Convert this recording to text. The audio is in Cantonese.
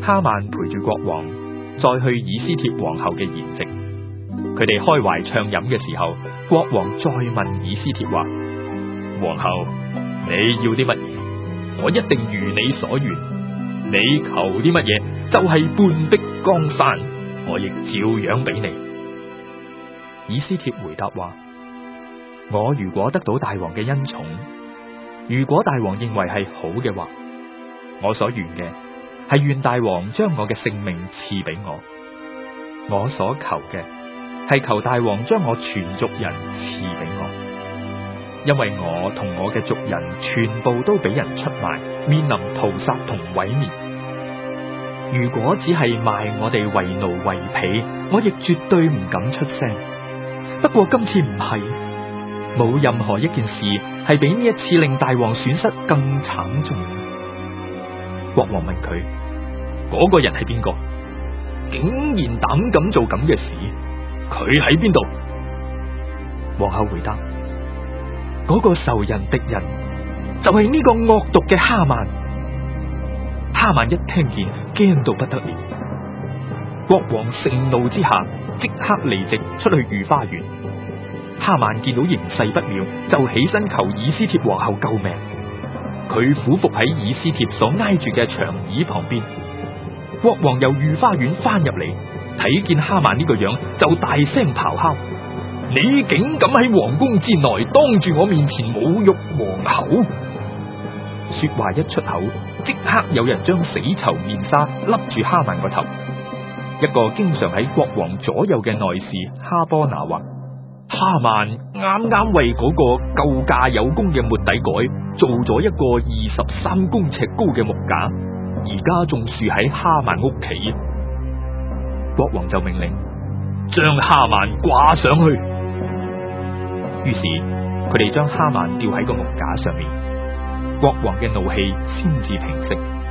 哈曼陪住國王再去以斯帖皇后嘅筵席。佢哋開懷暢飲嘅時候，國王再問以斯帖話：皇后，你要啲乜嘢？我一定如你所願。你求啲乜嘢，就係半壁江山，我亦照樣俾你。以斯帖回答話：我如果得到大王嘅恩寵，如果大王認為係好嘅話，我所願嘅係願大王將我嘅性命賜俾我。我所求嘅係求大王將我全族人賜俾我，因為我同我嘅族人全部都俾人出賣，面臨屠殺同毀滅。如果只係賣我哋為奴為婢，我亦絕對唔敢出聲。不過今次唔係，冇任何一件事係比呢一次令大王損失更慘重。國王問佢：嗰個人係邊個？竟然膽敢做咁嘅事，佢喺邊度？皇后回答：嗰個仇人敵人就係呢個惡毒嘅哈曼。哈曼一聽見，驚到不得了。國王盛怒之下，即刻離席出去御花園。哈曼見到形勢不妙，就起身求以斯帖皇后救命。佢俯伏喺以斯帖所挨住嘅長椅旁邊。國王由御花園翻入嚟，睇見哈曼呢個樣，就大聲咆哮：你竟敢喺皇宮之內當住我面前侮辱皇后！說話一出口，即刻有人將死囚面紗笠住哈曼個頭。一個經常喺國王左右嘅內侍哈波拿話：哈曼啱啱為嗰個夠價有功嘅末底改做咗一個23公尺高嘅木架，而家仲豎喺哈曼屋企。國王就命令將哈曼掛上去。於是佢哋將哈曼吊喺個木架上面，國王嘅怒氣先至平息。